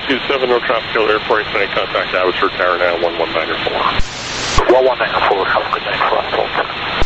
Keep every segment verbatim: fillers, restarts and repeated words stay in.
two seven, no traffic at Airport, tonight contact Abbotsford Tower now, one one nine four. one one nine four, have a good night for us.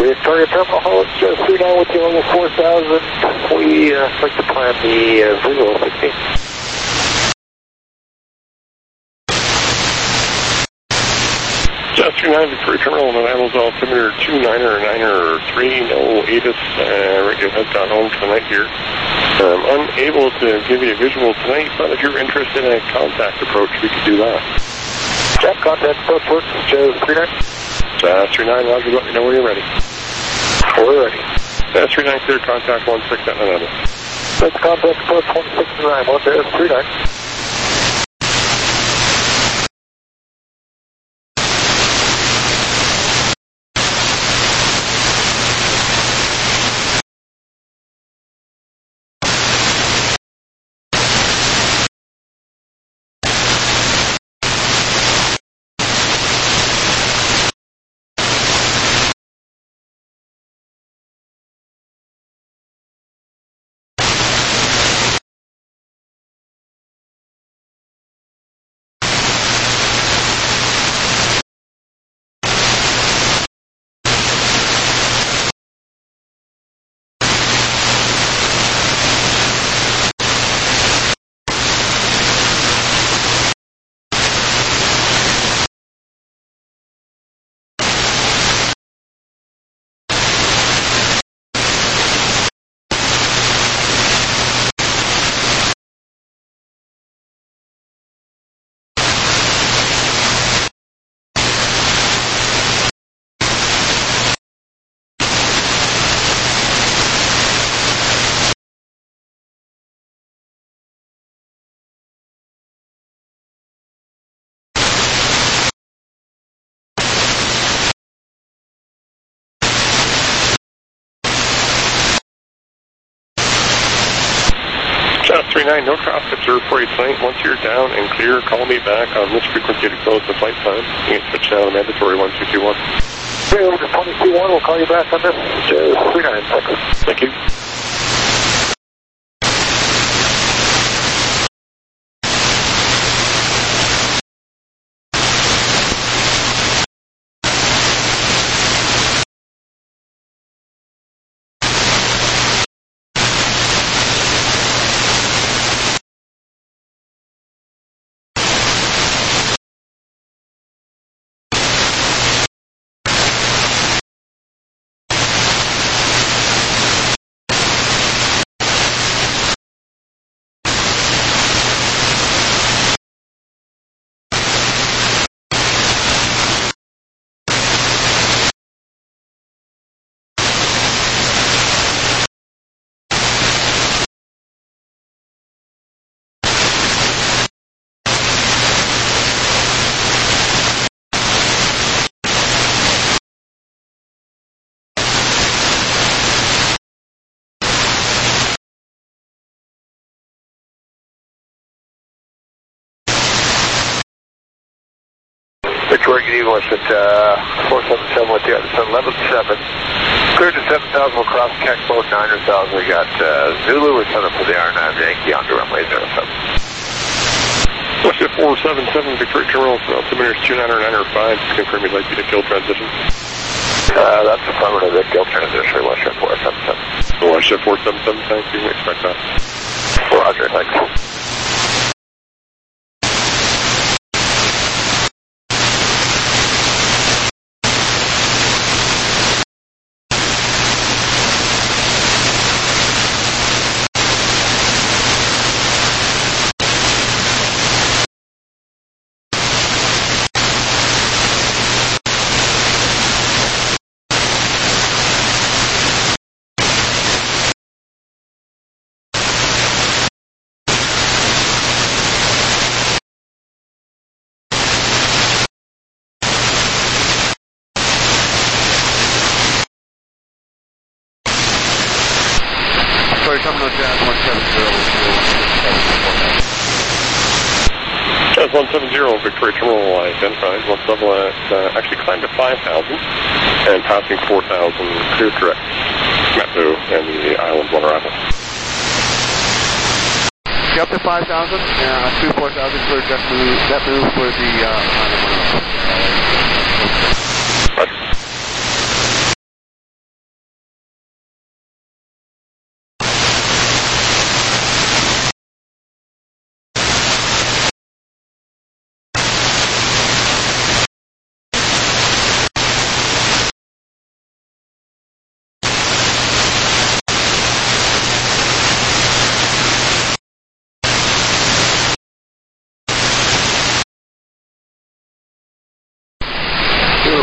Victoria Terminal, hold Joe three nine with you on the four thousand. We uh, like to plan the uh, visual sixteen. Just three nine Victoria Terminal, and Animals altimeter two niner niner three, no A T I S, uh, radio has gone home tonight here. I'm unable to give you a visual tonight, but if you're interested in a contact approach, we could do that. Jack, contact approach works, Joe three nine. Uh, three nine, Roger, let me know when you're ready. We're ready. Uh, three nine, clear contact one six at another. Let's contact approach one six nine, one there, three nine. three nine, no cross observed for you tonight. Once you're down and clear, call me back on this frequency to close the flight time. You can switch down mandatory one two two one. Okay, over to twenty two one, we'll call you back on this. Joe three nine, thanks. Thank you. Victoria, good evening, at uh, four seven seven with you. It's eleven seven. Cleared to seven thousand, we'll cross Keck mode, nine thousand. We got uh, Zulu, we're set up for the R nine Yankee on the runway zero seven. Westjet four seven seven, Victoria Terminal, altimeter two niner niner five. Just confirm you'd like me to kill transition. Uh, that's affirmative, the kill transition, Westjet four seven seven. Westjet four seven seven, thank you, expect that. Roger, thanks. Terminal Jazz one seven zero. Jazz one seven zero, Victoria Terminal identified. Once level at, uh, actually climbed to five thousand and passing four thousand, clear direct Matsu and the island one arrival. Up to five thousand, yeah, two four thousand, clear that move, that move for the uh, island one arrival.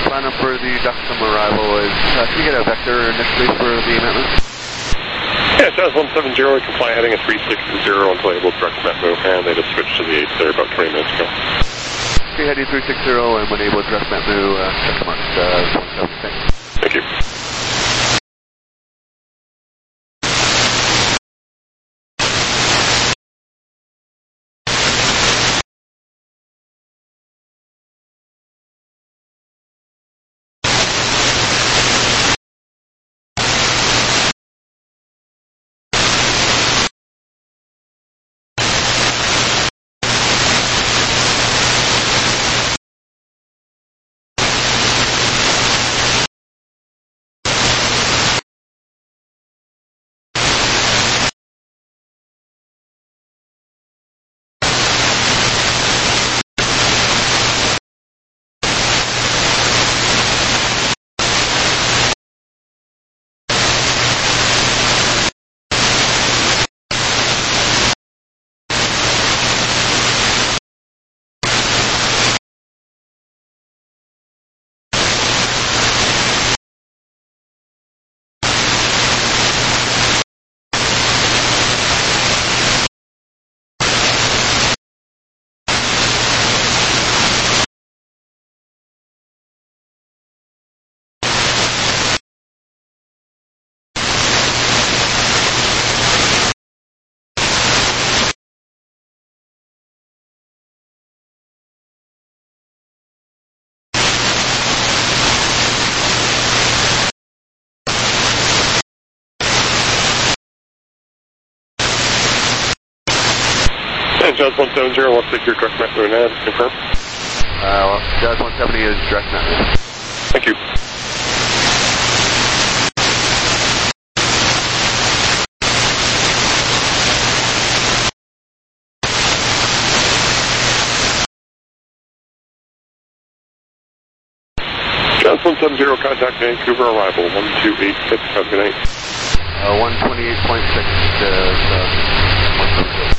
Platinum for the Duxom arrival is, uh, can you get a vector initially for the amendment? Yeah, Jazz one seven zero, you can fly heading at three six zero until able to direct Metmo, and they just switched to the eight there about twenty minutes ago. Okay, heading three six zero, and when able to direct Metmo, uh, check mark, uh, one seven, thanks. Thank you. And Jazz one seven zero, let's take your direct Metmo now, confirm. Uh, well, Jazz one seventy is direct Metmo. Thank you. Jazz one seven zero, contact Vancouver arrival, one two eight six, have a good night. Uh, one twenty-eight point six is, uh, one twenty-six.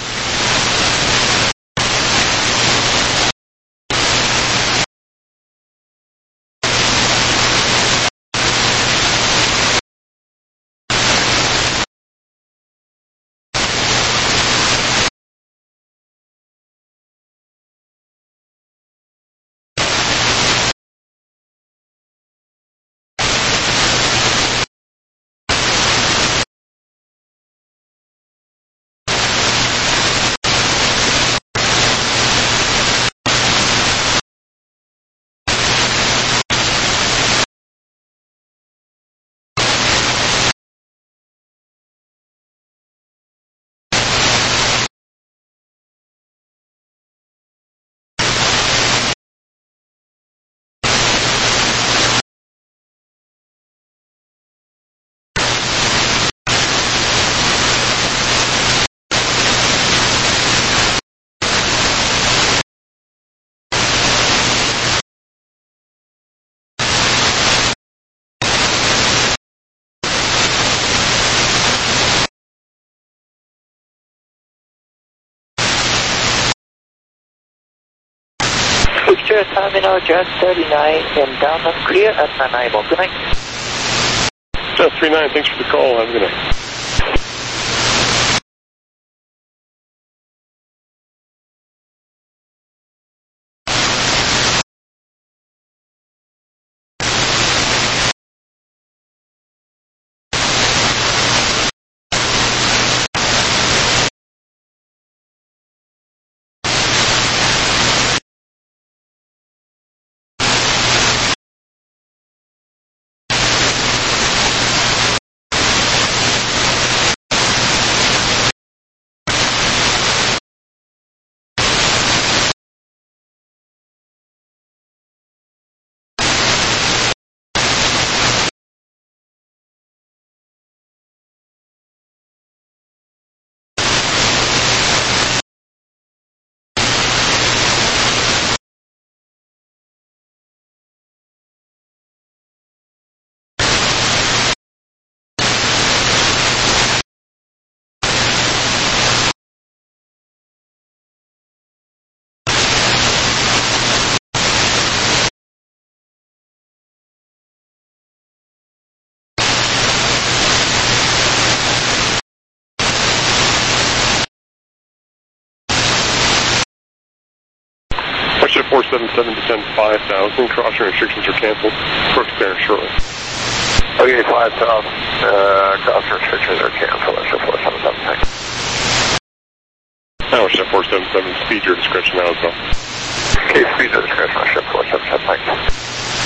Future Terminal Jazz thirty-nine and down and clear at Nanaimo. Good night. Jazz thirty-nine, thanks for the call, have a good night. seven seven, descend five thousand. Crossing restrictions are canceled. Approach clearance shortly. Okay, five thousand. Uh, crossing restrictions are canceled. That's four seven seven. Thanks. Now, Chef four seven seven, speed your discretion now as well. Okay, speed your discretion on Chef four seven seven. Thanks.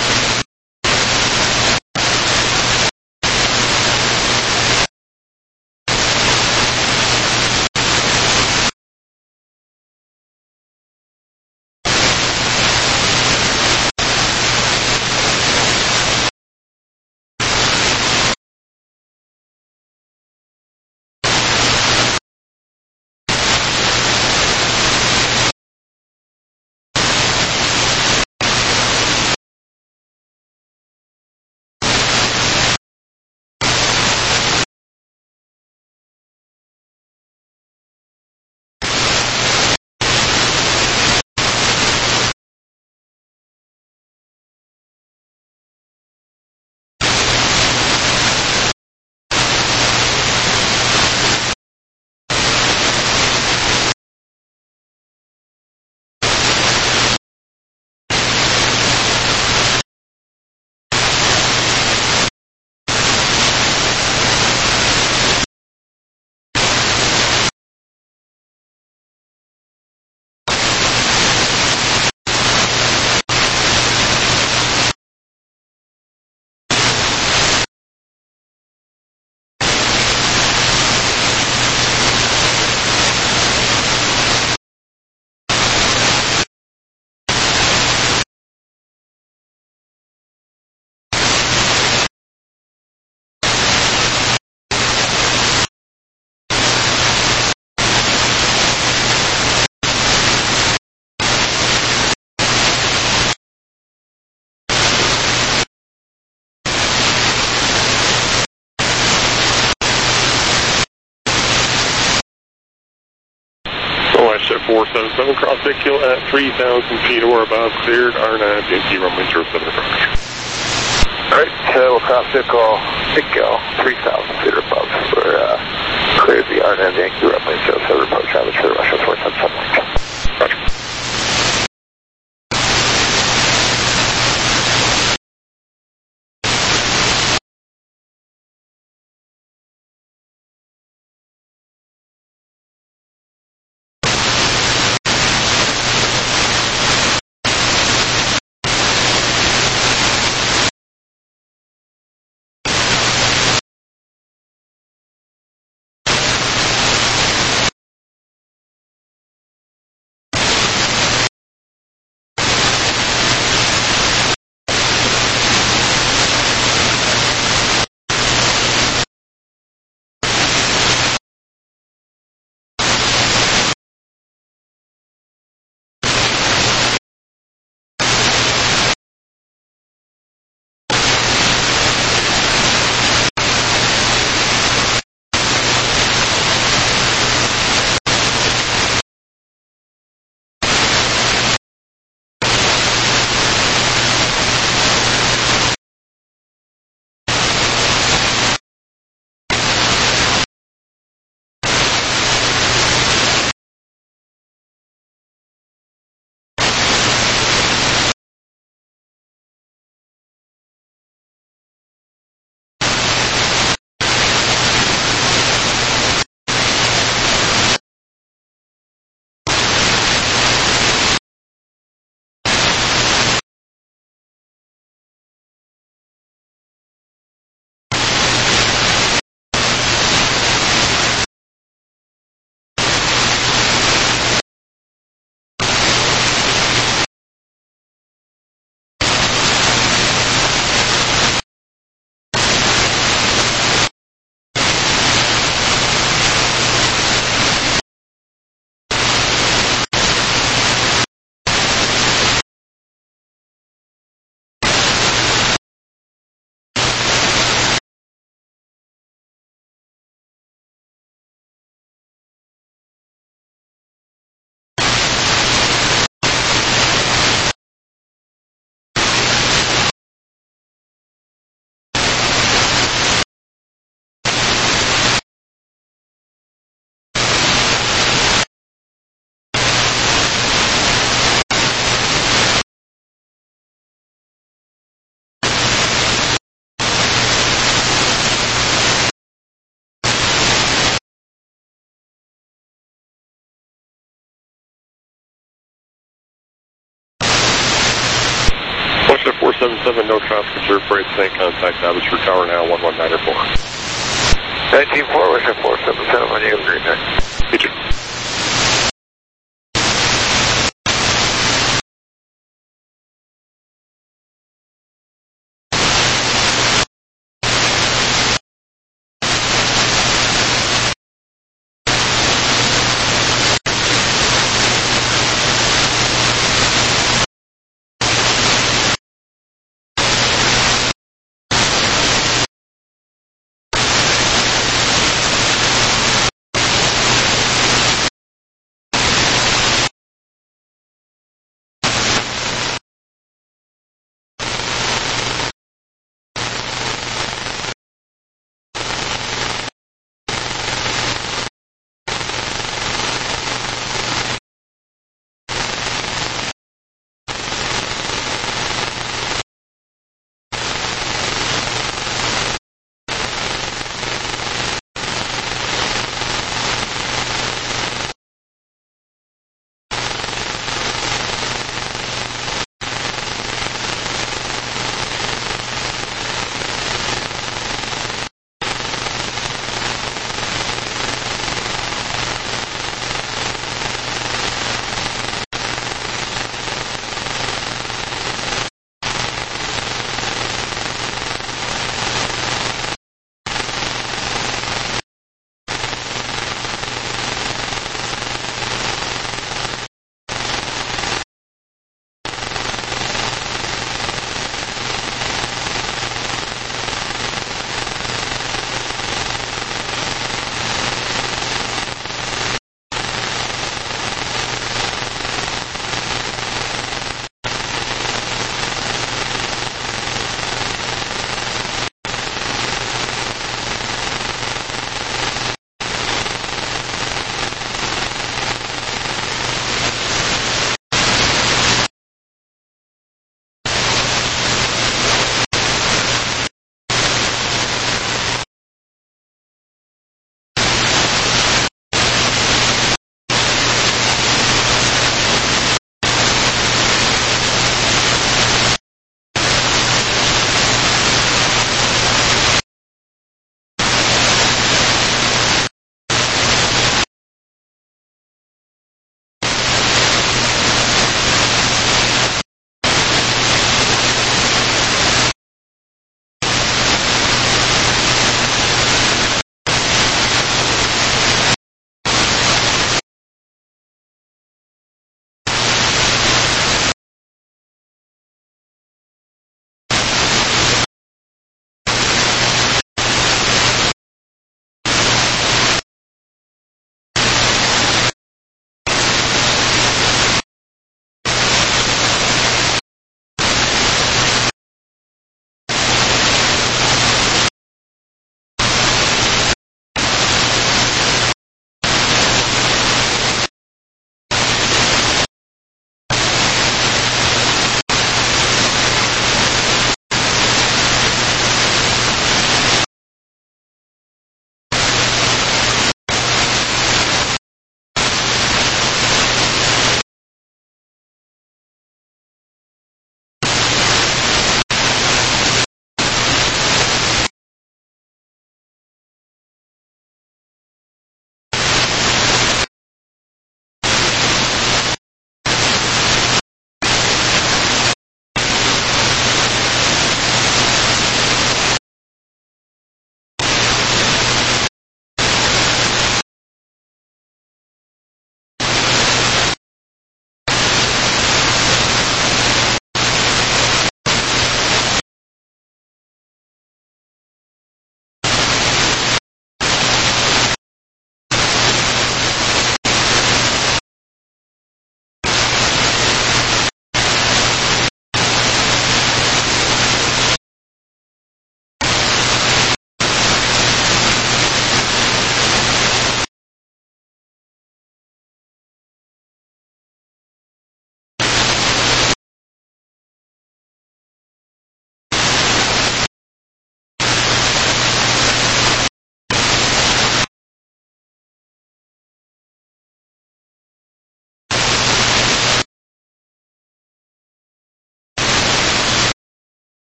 Chef four seven seven, cross Big Kill at three thousand feet or above, cleared, R nine, Yankee runway zero seven approach. Alright, so we'll cross Big Kill, Big Kill, three thousand feet or above. We're uh, cleared the R nine Yankee runway zero seven approach, average for Russia four seven seven. Roger. Warship four seven seven, no traffic, observed freight, same contact, atmosphere tower now, one one nine four. nineteen four, Warship four seven seven, on you, green night. You too.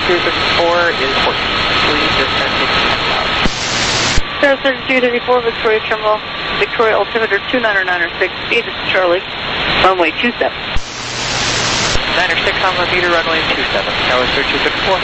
thirty-two thirty-four is fourteen. Please descending ten thousand. Sierra thirty-two thirty-four, Victoria Terminal, Victoria altimeter two niner niner six, speed is Charlie, runway two seven. niner six on the meter, runway two seven, tower thirty-two thirty-four.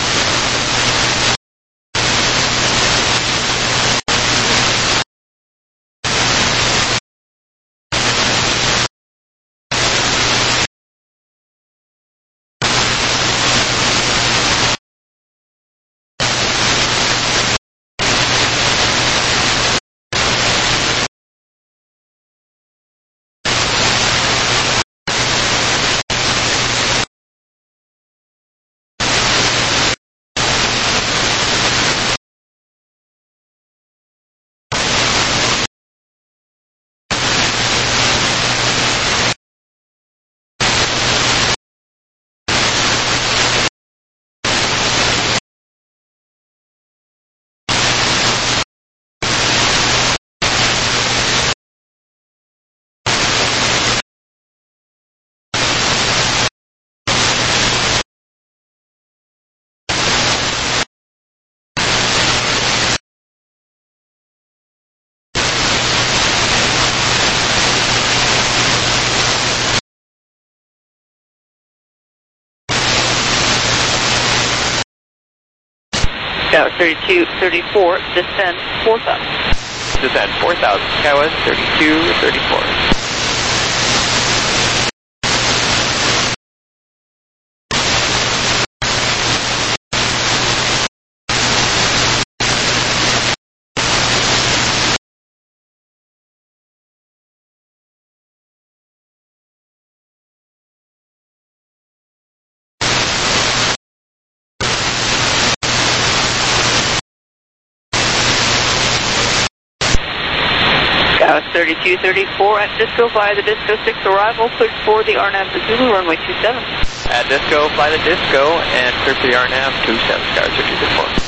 Tower thirty-two thirty-four, descend four thousand. Descend four thousand, tower thirty-two thirty-four. thirty-two thirty-four at Disco via the Disco six arrival, cleared for the R NAV to Zulu, runway two seven. At Disco, fly the Disco, and clear for the R NAV two seven, tower thirty-two thirty-four.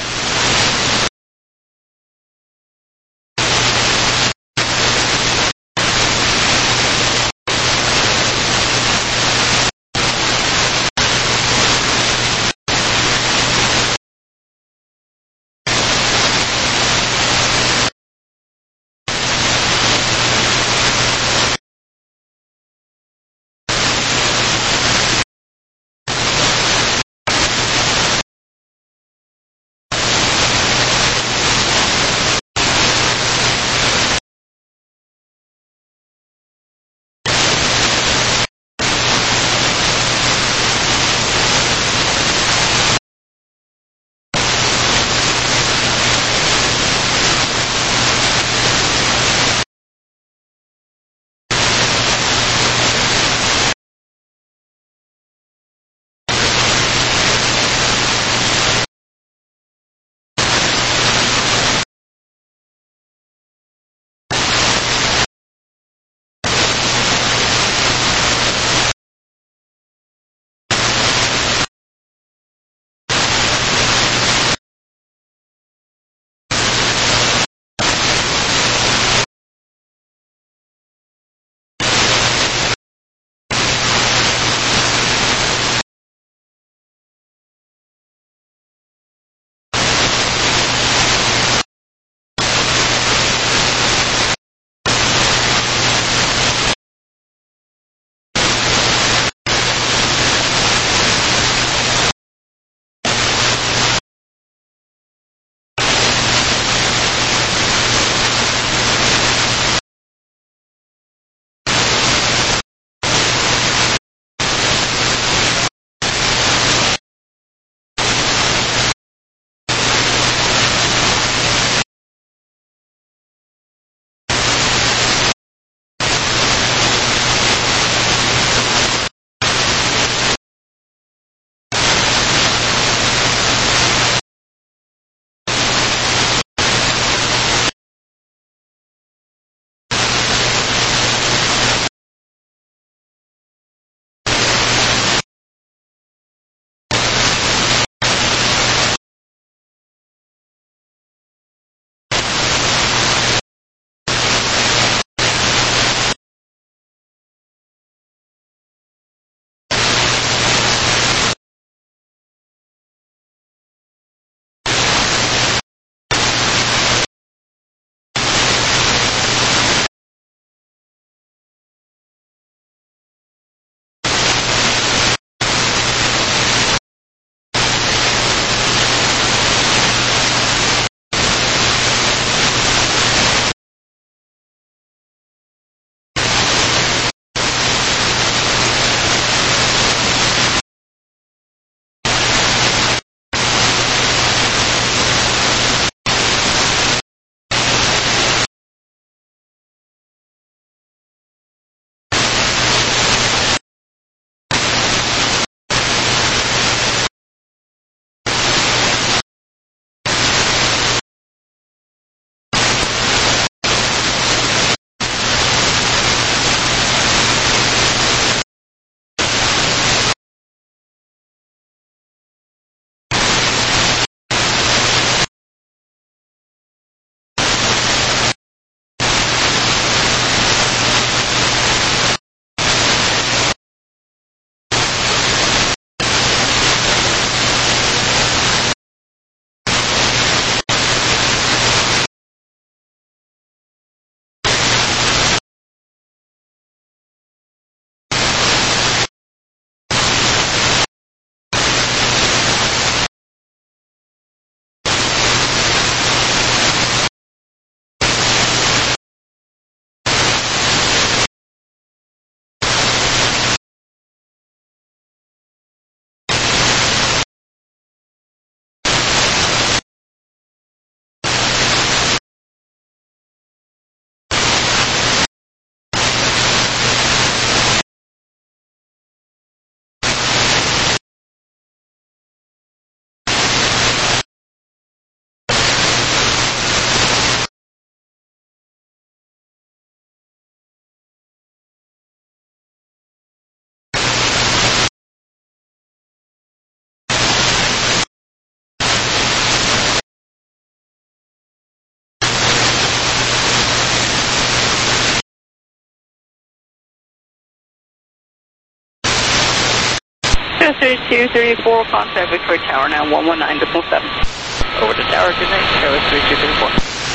Jazz thirty-two thirty-four, contact Victoria Tower now, one one nine point seven. Over to Tower, good night, Charlie thirty-two thirty-four.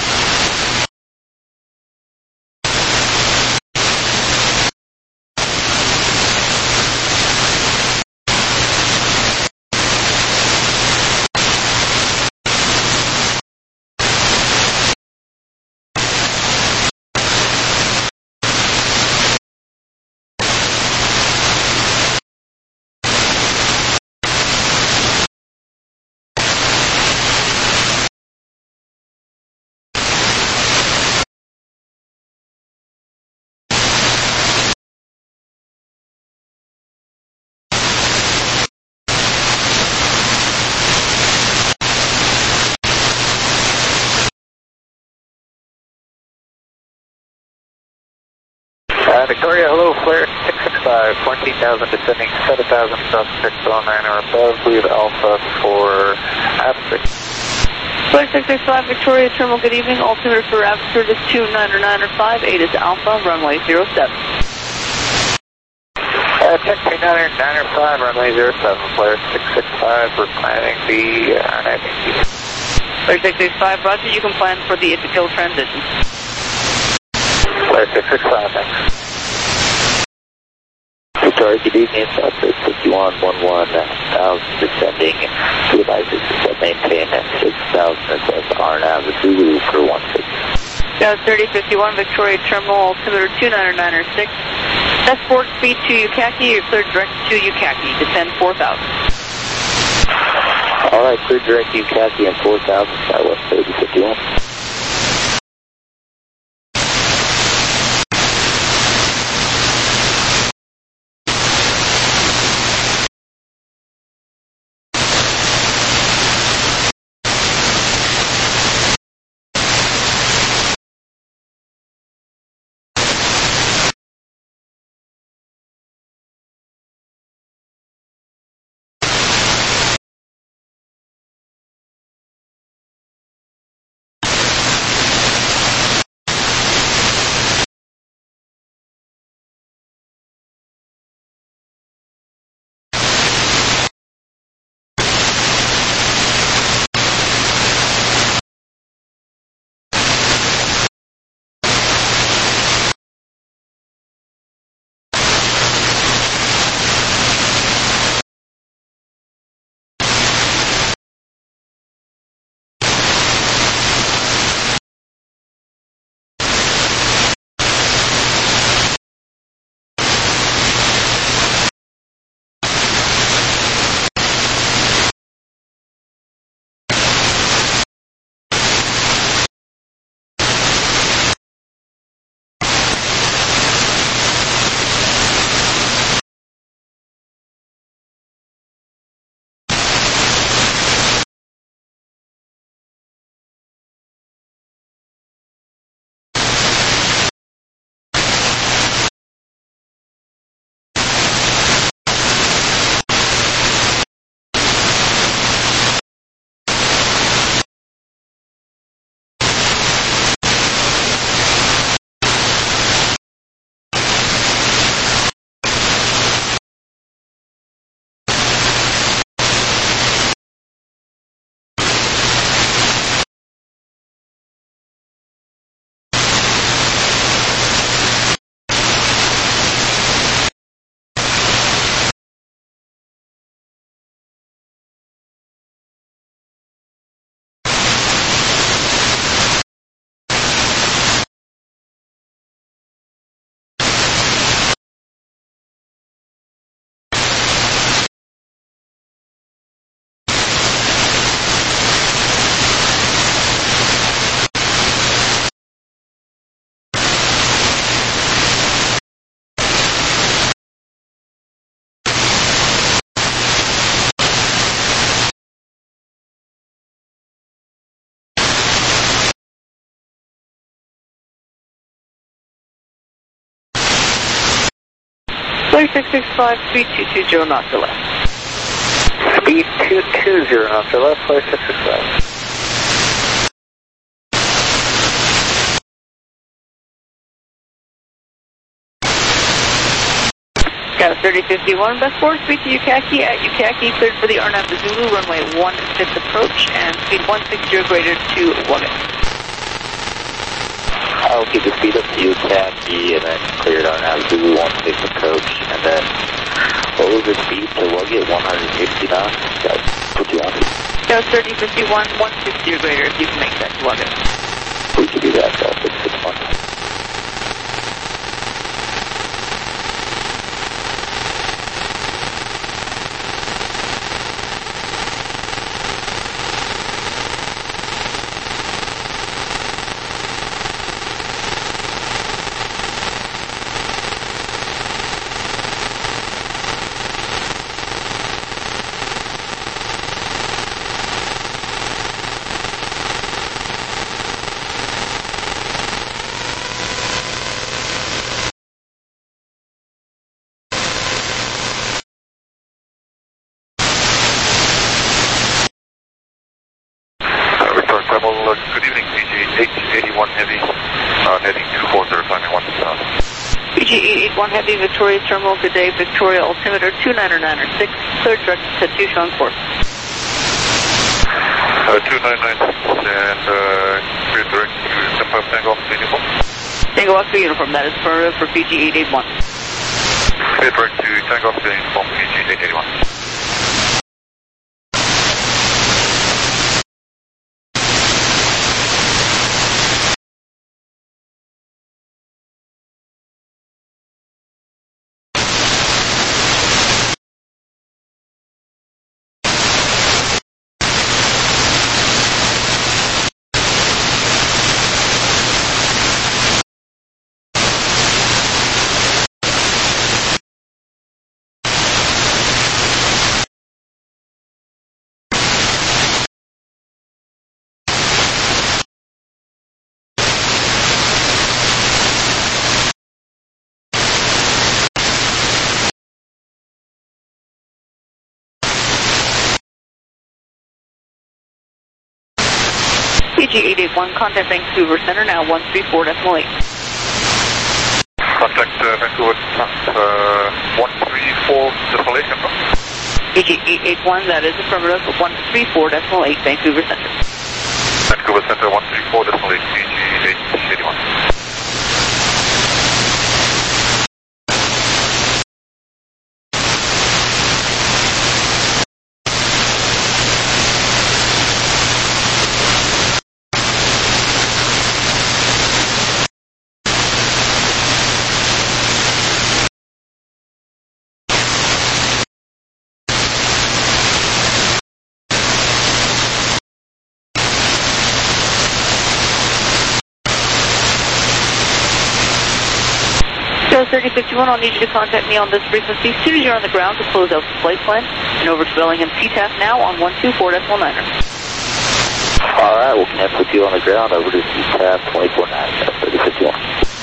Uh, Victoria, hello, flare six six five, fourteen thousand descending, seven thousand across six oh nine or above, we have Alpha for Absec. Flare six six five, Victoria Terminal, good evening, altimeter for Absec is two nine nine five, eight is Alpha, runway zero seven. Uh, check three nine nine five, runway zero seven, flare six six five, we're planning the R nine Yankee. Flare six six five, roger, you can plan for the Ithaca transition. Flare six six five, thanks. Victoria, good evening, Southwest fifty-one eleven thousand descending, two devices to maintain at six thousand S R nav, Zulu for one six. Jazz thirty fifty-one, Victoria Terminal, altimeter two nine nine six, escort speed to Yukaki, you're cleared direct to Yukaki, descend four thousand. Alright, clear direct Yukaki and four thousand, Southwest thirty fifty-one. Flare six six five, speed two two zero knots to left. Speed two two zero knots to left, flare six six five. Got a thirty fifty-one, best forward speed to Yukaki at Yukaki, cleared for the R N A V Zulu, runway one six approach, and speed one sixty greater to Wuggett. I'll keep the speed up to Yukaki, and then cleared R N A V Zulu one six approach, and then what was the speed to Wuggett, one sixty knots? Got what you wanted. Got a thirty fifty-one, one sixty or greater if you can make that to Wuggett. We can do that, so six six one. Good evening, P G eight eighty-one Heavy, uh, heading two four zero, climbing one south. P G eight eighty-one Heavy, Victoria Terminal, good day, Victoria altimeter two nine nine six, cleared direct to two showing course. Uh, two nine nine six, and uh, cleared direct to confirm Tango Alpha Uniform. Tango Alpha Uniform, that is affirmative for P G eight eighty-one. Cleared direct to Tango Alpha Uniform, P G eight eighty-one. P G eight eighty-one, contact Vancouver Center, now one three four decimal eight. Contact uh, Vancouver, uh, one three four decimal eight, confirm. P G eight eighty-one, that is affirmative, one three four decimal eight, Vancouver Center. Vancouver Center, one three four decimal eight, P G eight eighty-one. thirty fifty-one, I'll need you to contact me on this frequency as soon as you're on the ground to close out the flight plan, and over to Bellingham C T A F now on one two four decimal niner. Alright, we'll connect with you on the ground over to C T A F twenty-four nine, thirty fifty-one.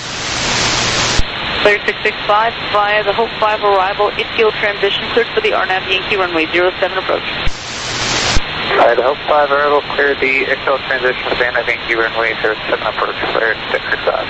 Clear six six five via the Hope five arrival, I T O transition cleared for the R N A V Yankee runway zero seven approach. Alright, the Hope five arrival cleared the I T O transition with R N A V Yankee runway zero seven approach, cleared six six five.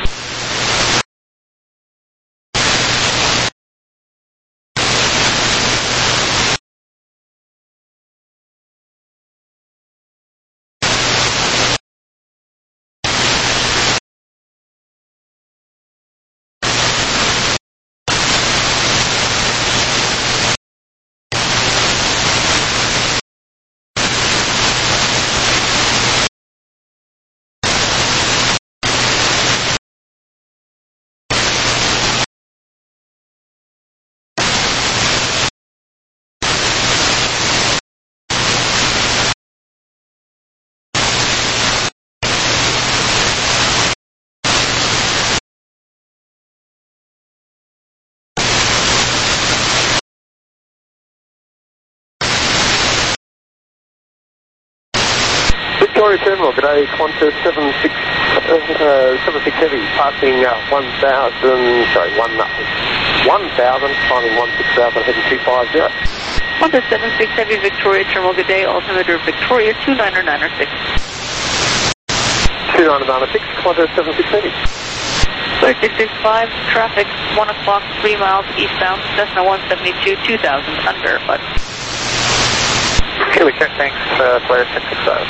Victoria Terminal, good day, Qantas seven six, uh, seven six Heavy, passing uh, one thousand, sorry, one, one thousand, climbing one six thousand, heading two five zero. Qantas seven six Heavy, Victoria Terminal, good day, altimeter Victoria two nine nine six. two nine nine six, Qantas seven six Heavy. Flight six six five, traffic one o'clock, three miles eastbound, Cessna one seventy-two, two thousand, unverified. Okay, we check, thanks, uh, Flight six six five.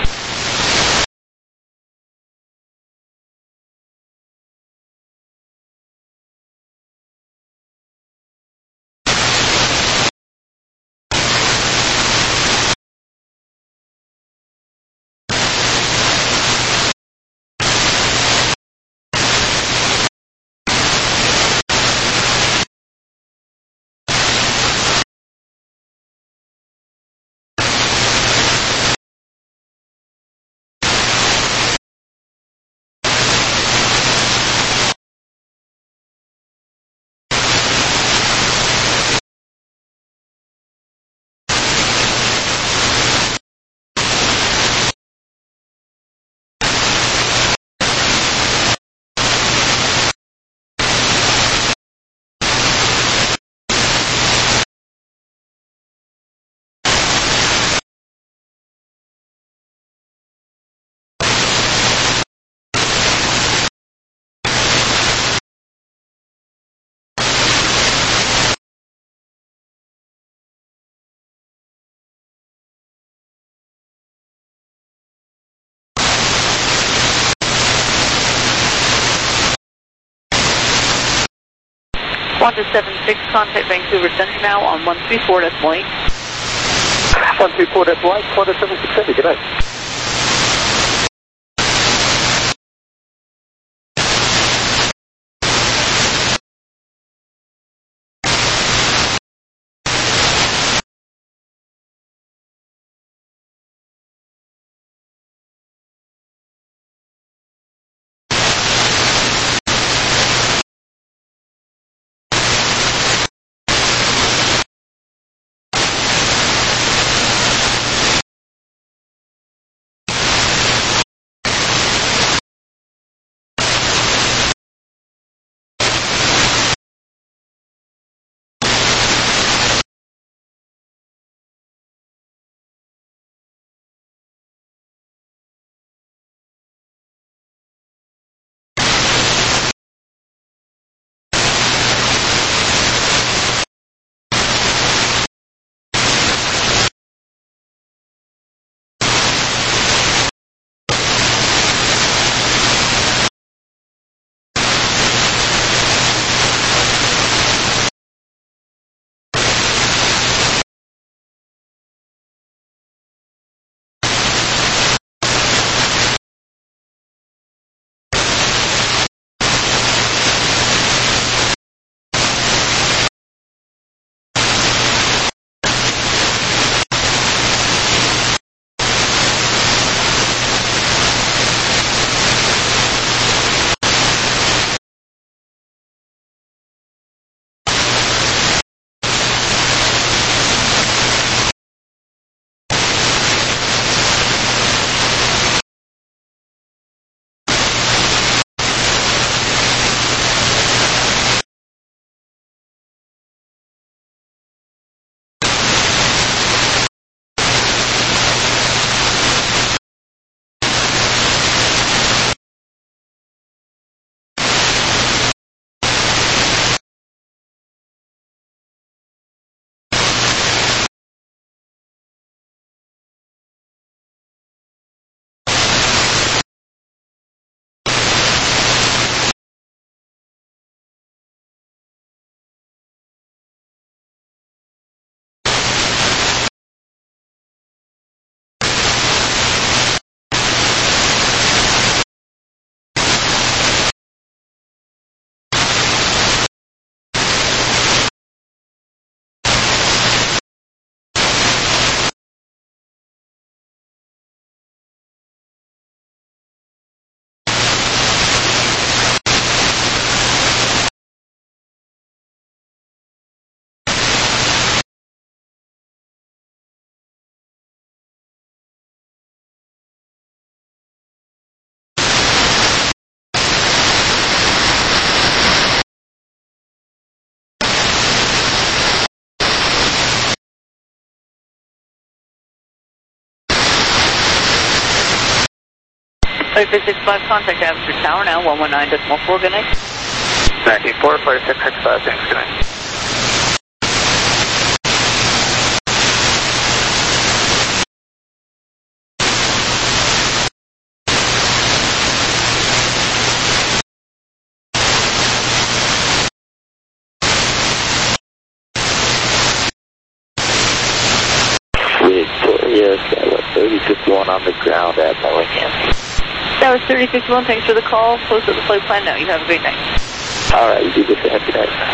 one two seven six, contact Vancouver Center now on one three four decimal eight. one three four decimal eight, one seven six seven, good night. Flight six six five, contact Abbotsford Tower now, one one nine decimal four, good night. Yankee four four six six five, thanks, good night. Victoria, that was thirty fifty-one on the ground at Bellingham. That was thirty fifty-one, thanks for the call. Close up the flight plan now. You have a great night. All right, you do the same. Good night.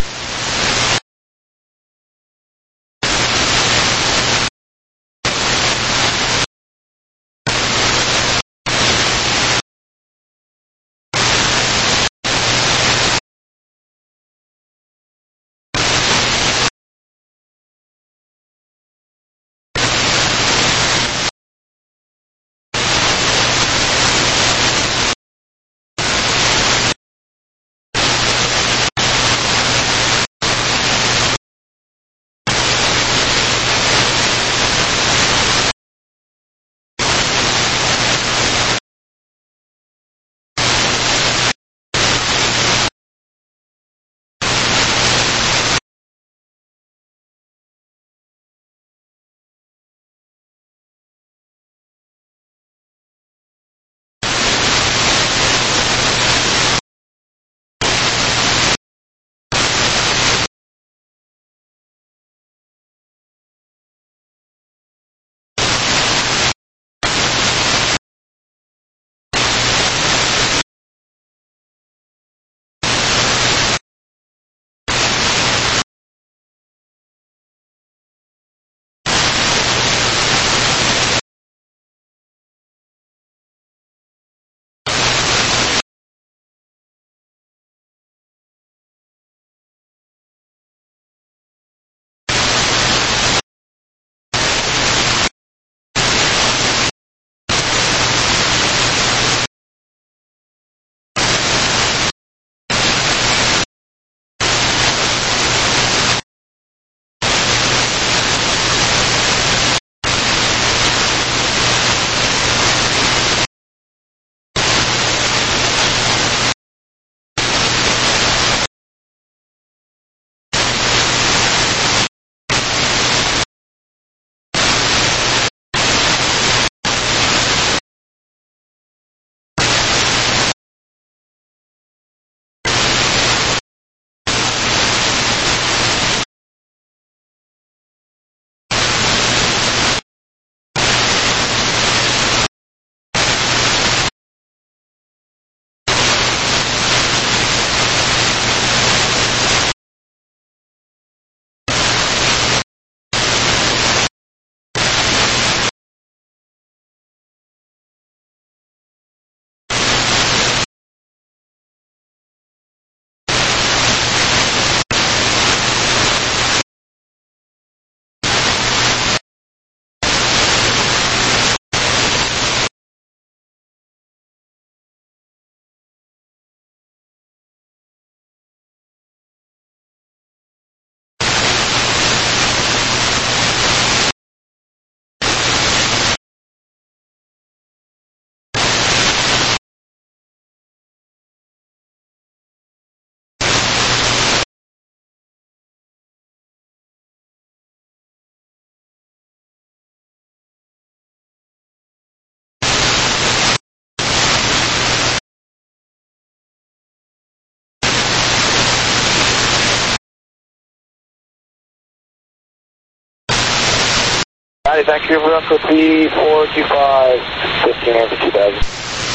Howdy, Vancouver, Uncle T four two five, fifteen over two thousand.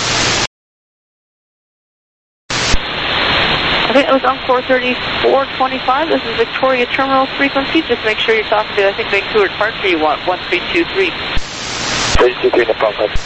Okay, it was Encore thirty-four twenty-five. This is Victoria Terminal frequency. Just make sure you're talking to, I think, Vancouver departure you want, one three two three. three two three, no problem.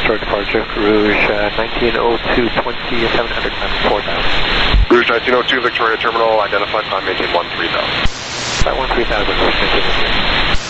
short departure, Rouge uh, nineteen oh two twenty, seven hundred times four thousand. Rouge nineteen oh two, Victoria Terminal, identified climb maintain one three thousand. Flight one three thousand, Rouge nineteen oh two.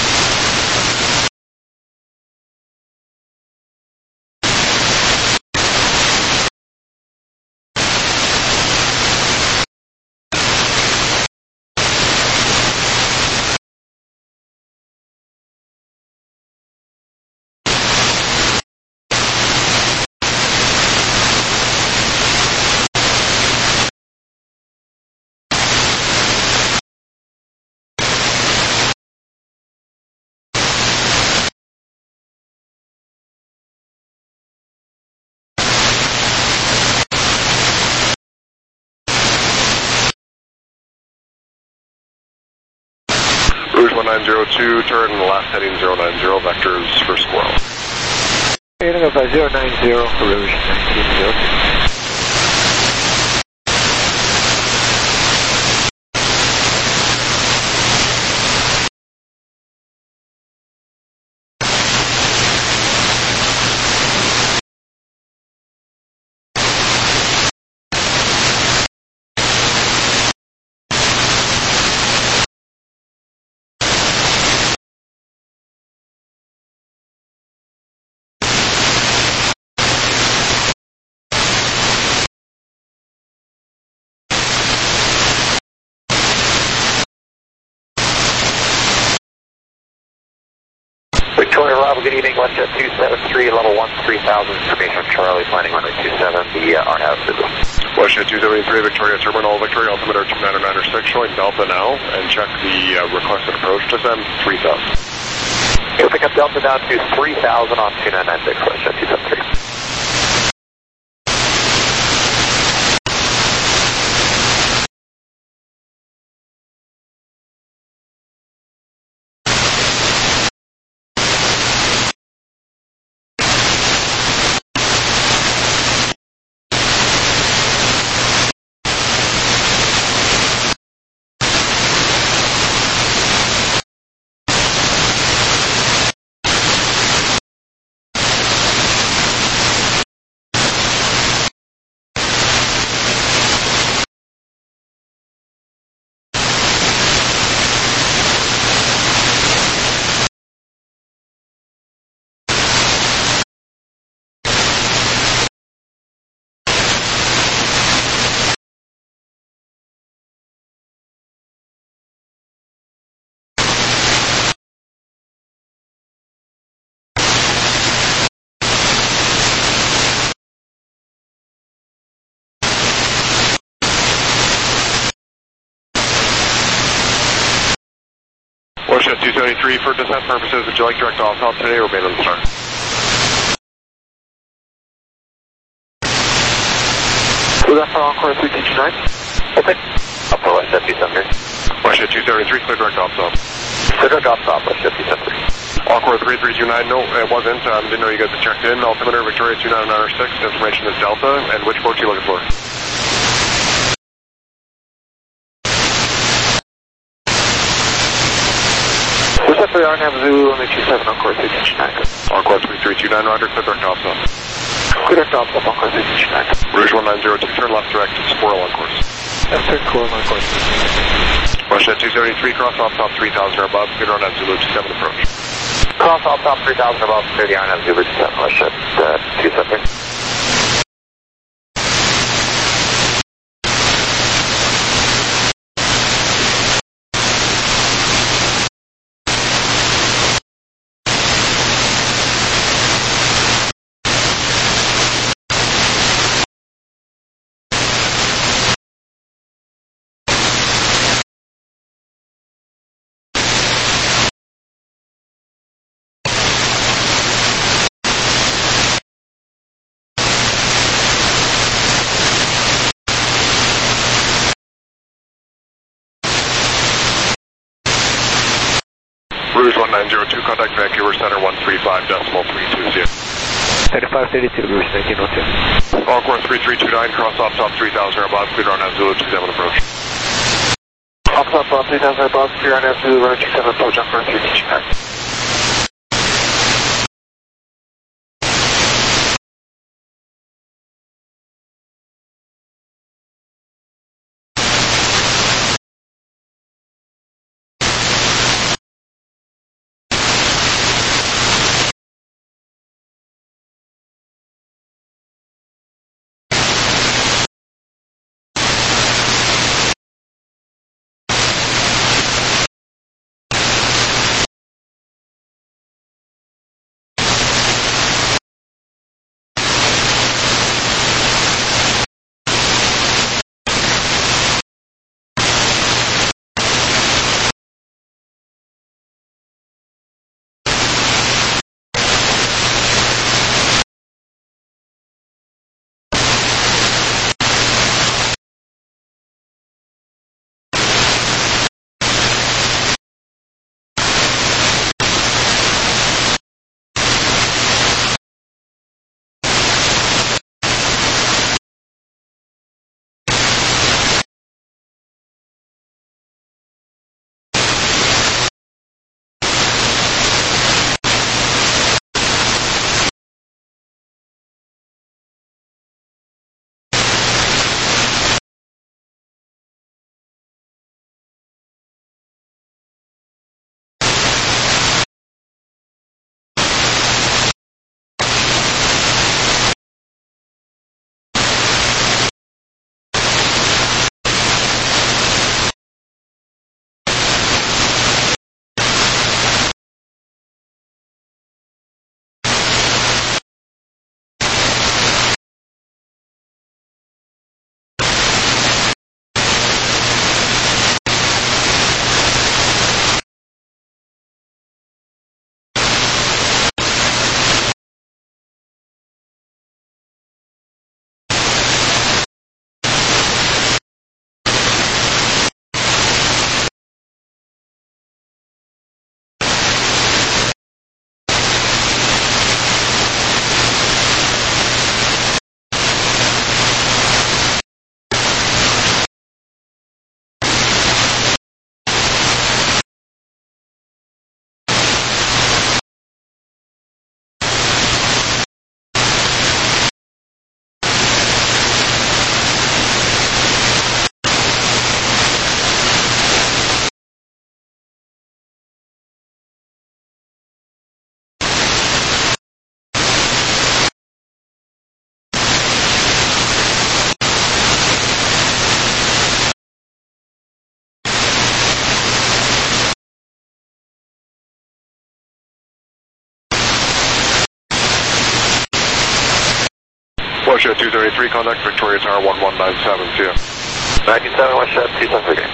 Rouge one nine zero two, turn last heading zero nine zero, vectors for Squirrel. Heading up by zero nine zero, Rouge nineteen oh two. Victoria Bravo, good evening, WestJet two seven three, level one three thousand, information from Charlie, planning runway two seven, the uh, R N A V Zulu. WestJet two seventy-three, Victoria Terminal, Victoria altimeter two nine nine six, showing Delta now, and check the uh, requested approach, descend three thousand. You'll pick up Delta down to three thousand on two nine nine six, WestJet two seven three. WestJet two seventy-three, for descent purposes, would you like direct off-top today or remain on the start? Was that for Encore three two two nine? Open. Up for WestJet two seven three. WestJet two seventy-three, clear direct off-top. Clear direct off-top, WestJet two seven three. Encore three three two nine, no, it wasn't, um, didn't know you guys had checked in. Altimeter Victoria two nine nine six, information is Delta, and which port are you looking for? For the R N A V Zulu, only two seven, Encore three two two nine. Encore three three two nine, roger, clear direct off-top. Clear direct off-top, Encore three two two nine. Rouge one nine zero two, turn left direct, Squirrel on course. Left turn Squirrel on course. WestJet two seventy-three, cross off-top three thousand or above, clear R N A V Zulu two seven approach. Cross off-top three thousand or above, clear the R N A V Zulu two seven, WestJet uh, two seven three. Rouge one nine zero two, contact Vancouver Center one three five decimal three two zero. thirty-five thirty-two, Rouge nineteen oh two. Encore three three two nine, cross off top three thousand or above, clear R N A V Zulu two seven approach. Off top uh, three thousand or above, clear R N A V Zulu two seven approach, Encore three two two nine. Washington two thirty-three, contact Victoria Tower one one nine seven, see ya. ninety-seven, Washington two thirty-three.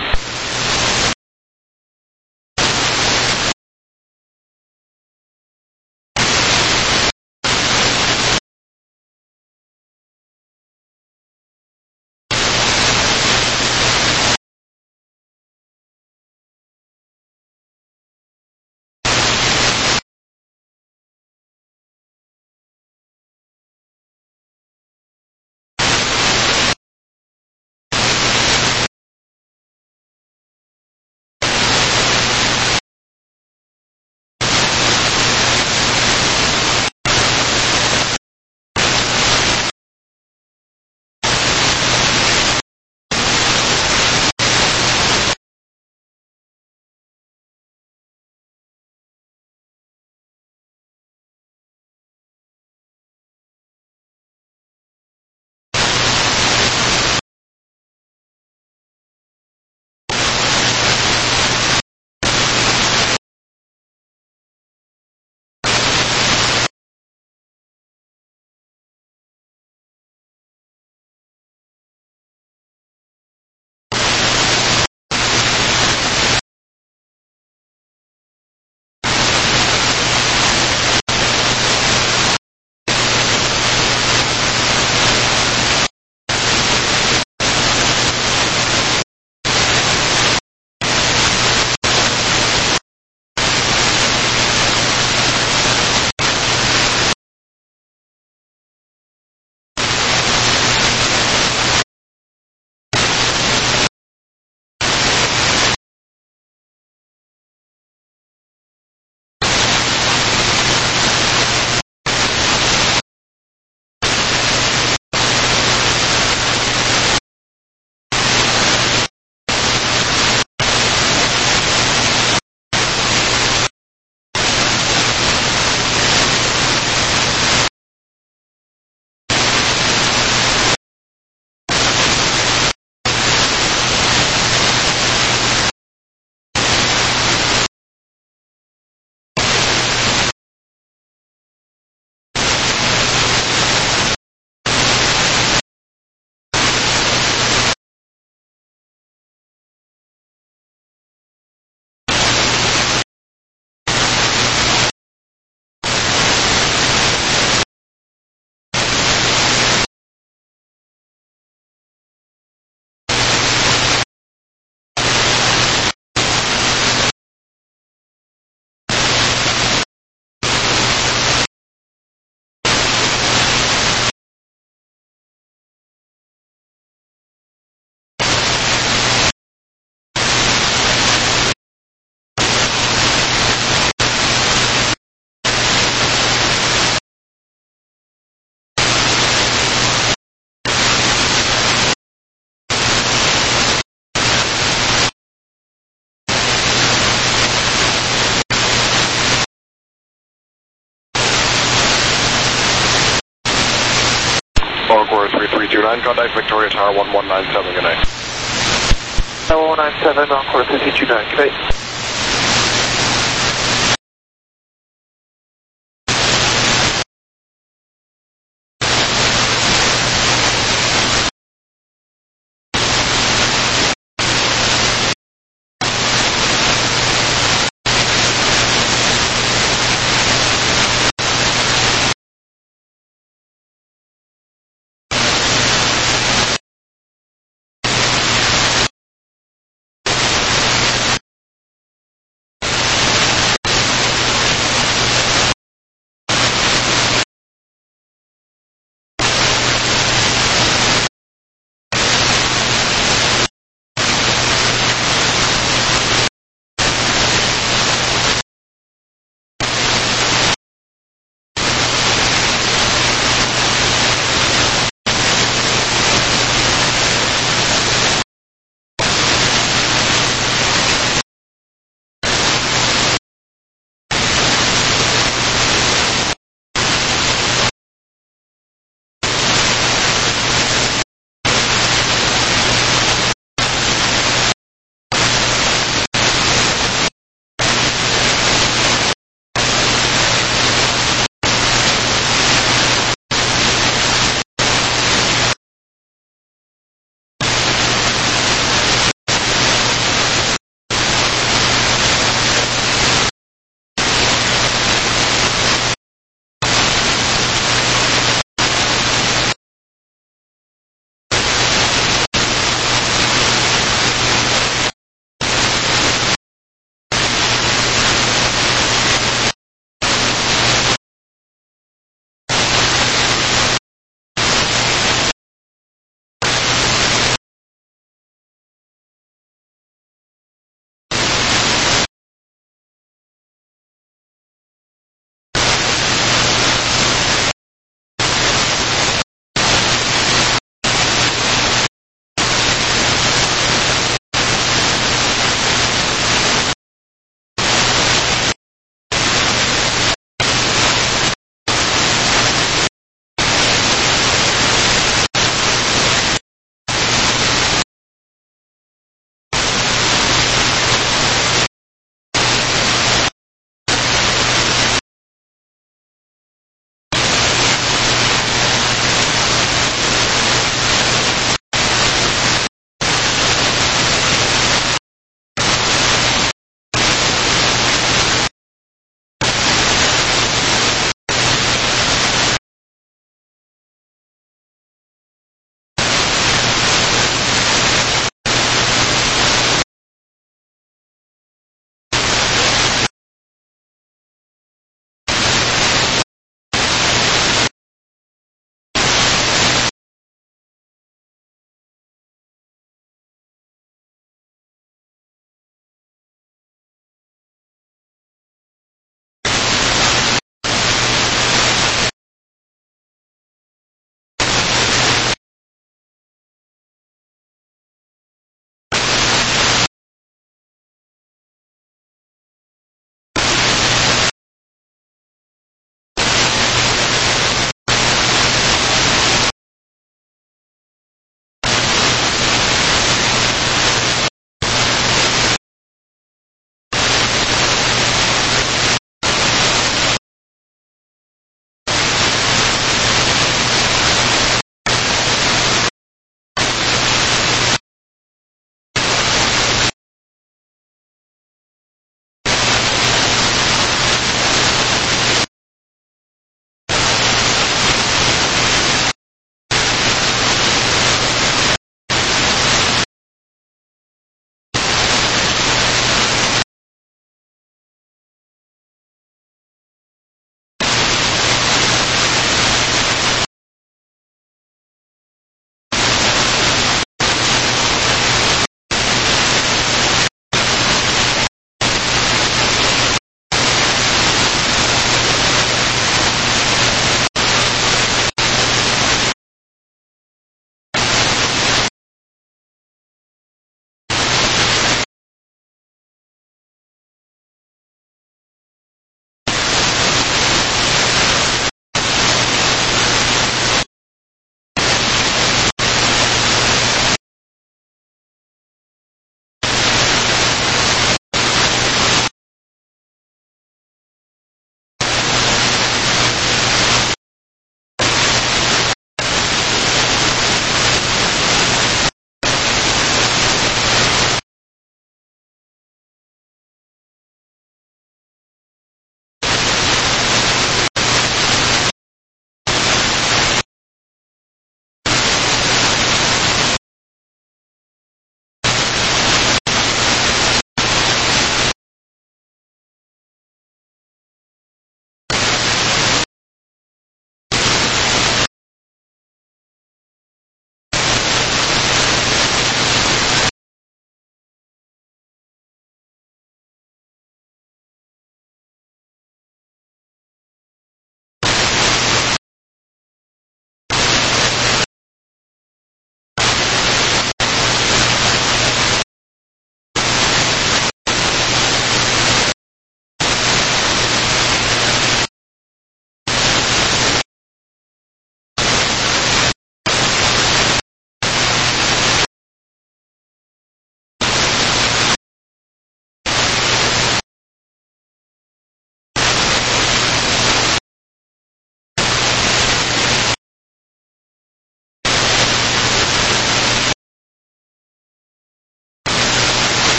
Encore three three two nine, contact Victoria Tower one one nine seven, good night. one one nine seven, Encore three three two nine, good night.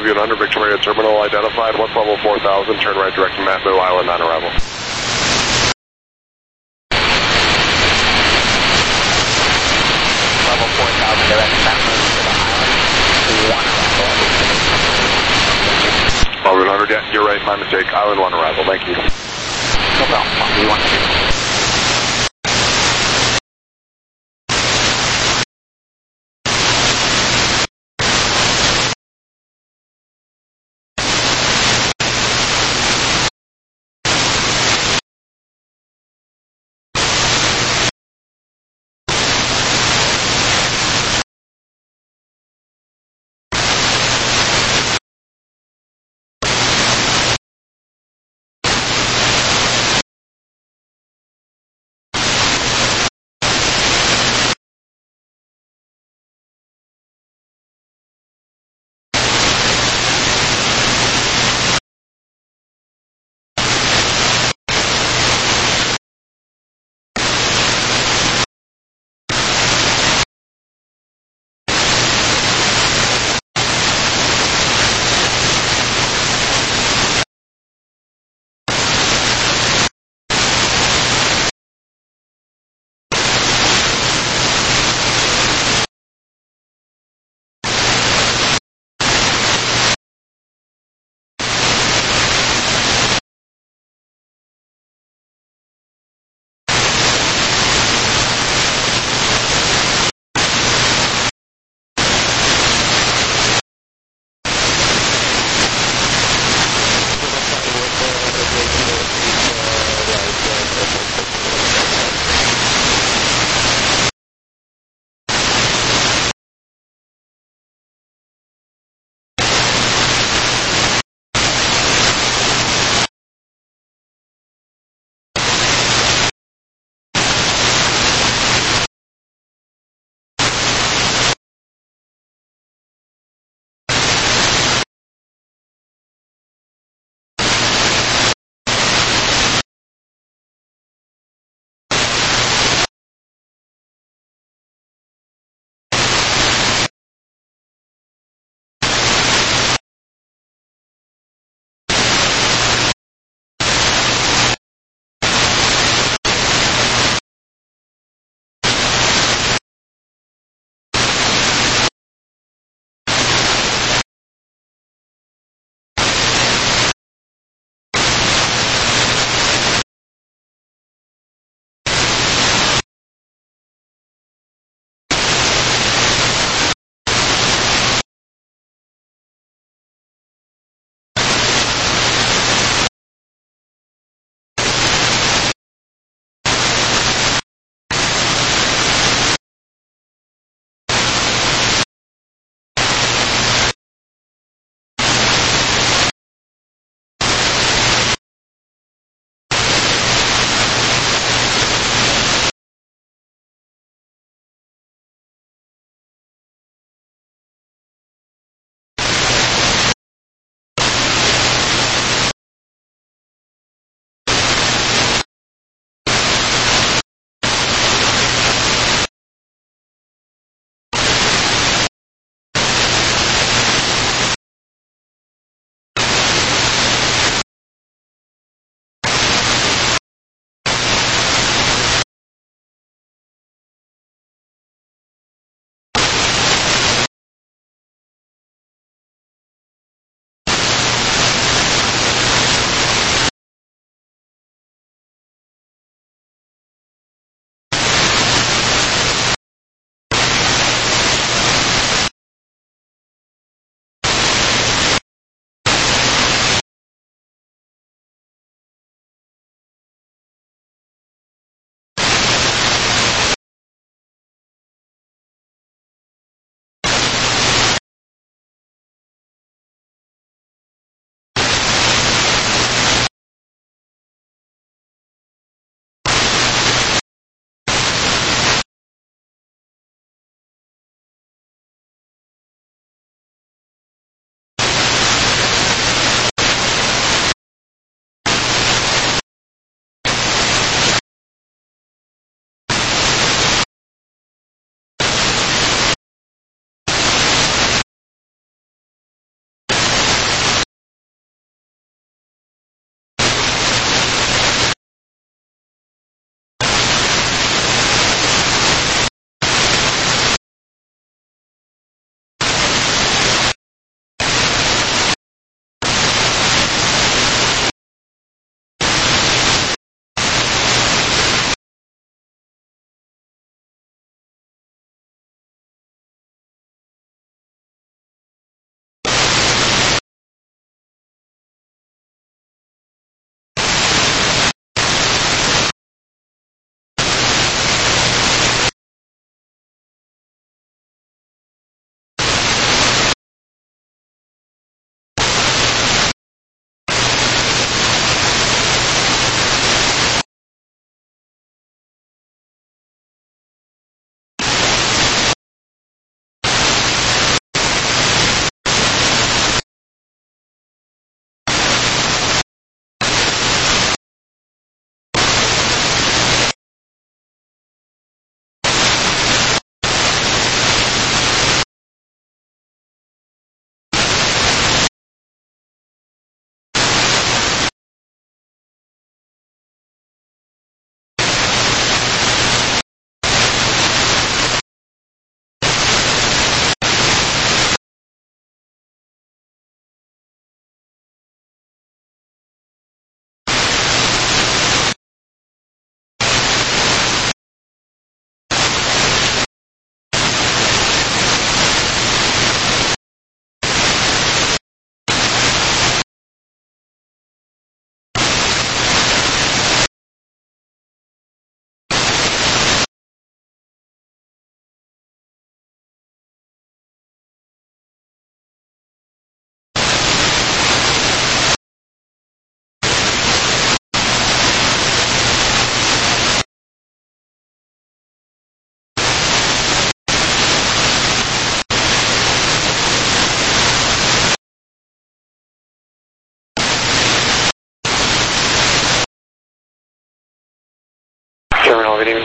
Longview and under Victoria Terminal identified. What's level four thousand, turn right direct to Matmu, Island on arrival. Level four thousand, direct Matmu to the island, one arrival. Longview one hundred, yeah, you're right, my mistake. Island one arrival, thank you. No problem, Longview one hundred.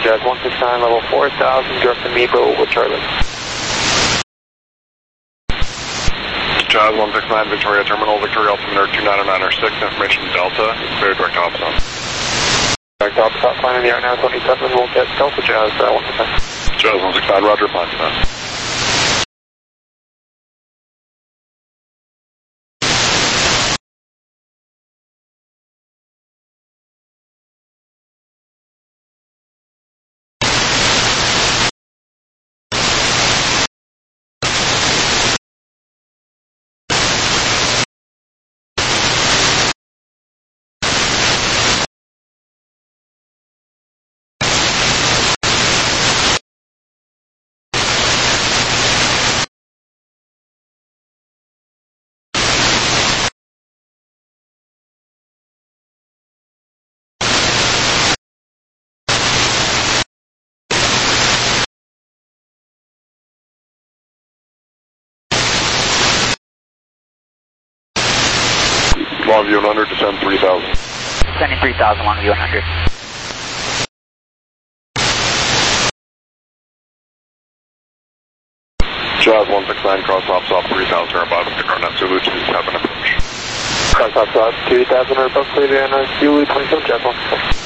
Jazz one six nine, level four thousand, direct to Meepo with Charlie. Jazz one six nine, Victoria Terminal, Victoria altimeter two nine nine six, information Delta, clear direct opposite. Direct opposite, flying in the R nine twenty-seven, we'll get Delta Jazz uh, one six nine. Jazz one six nine, roger, flying to that. Longview one hundred, descend three thousand. Descending three thousand, Longview one hundred. Jazz one six nine, cross ops off three thousand or above, the Garnet Zulu two seven approach. Cross ops off two thousand or above, clear the Garnet Zulu twenty-seven, Jazz one six nine.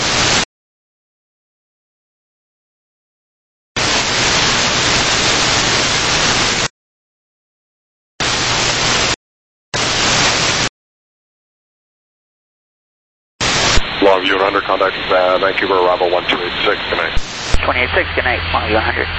Longview one hundred, contact uh, Vancouver, arrival one two eight six, good night. two eight six, good night, Longview one hundred.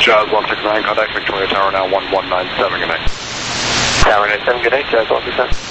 Jazz one six nine, contact Victoria Tower now one one nine seven, good night. Tower nine seven, good night, Jazz one six nine.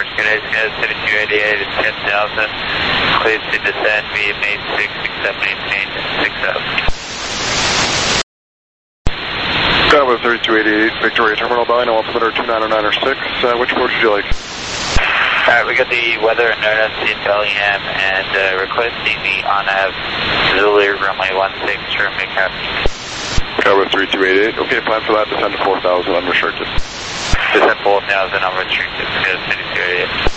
Park United, seventy-two eighty-eight at ten thousand. Cleared to descend via main six, six seven eighteen, six thousand. Bravo thirty-two eighty-eight, Victoria Terminal, bound altimeter two nine nine six. Uh, which port would you like? Alright, we got the weather and notice in Bellingham and uh, requesting the on-nav Zulu runway one six, turn make happy. Bravo thirty-two eighty-eight, okay, plan for that, descend to four thousand, unrestricted. Descend four thousand, unrestricted, thirty-two eighty-eight.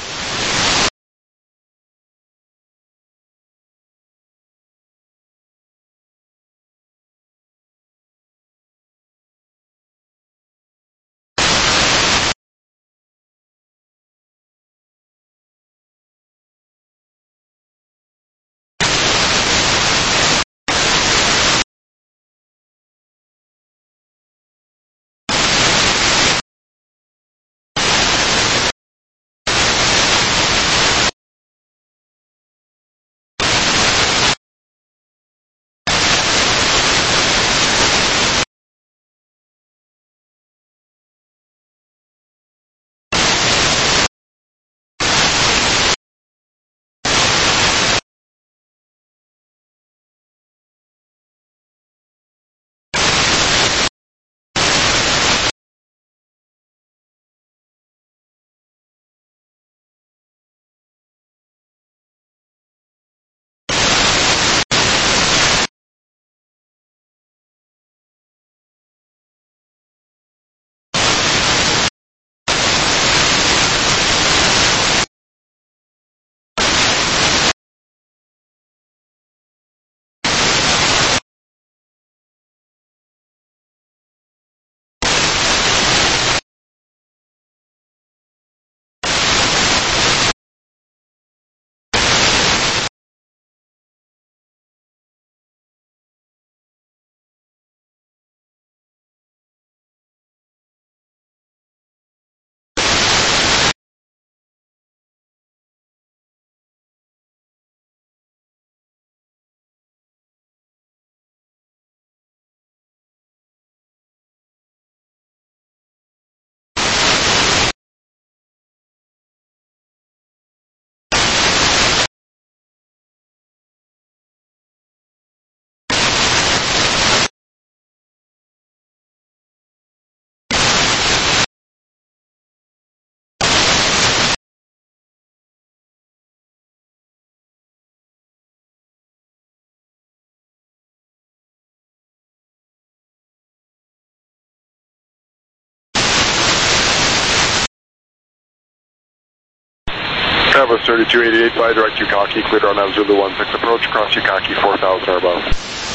Bravo thirty-two eighty-eight, by direct Yukaki, cleared on nav Zulu one six approach, cross Yukaki four thousand or above.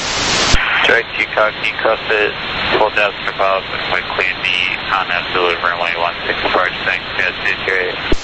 Direct Yukaki, cross it four thousand or above, and we cleared the on-nav Zulu runway one six approach, thanks, guys,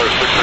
six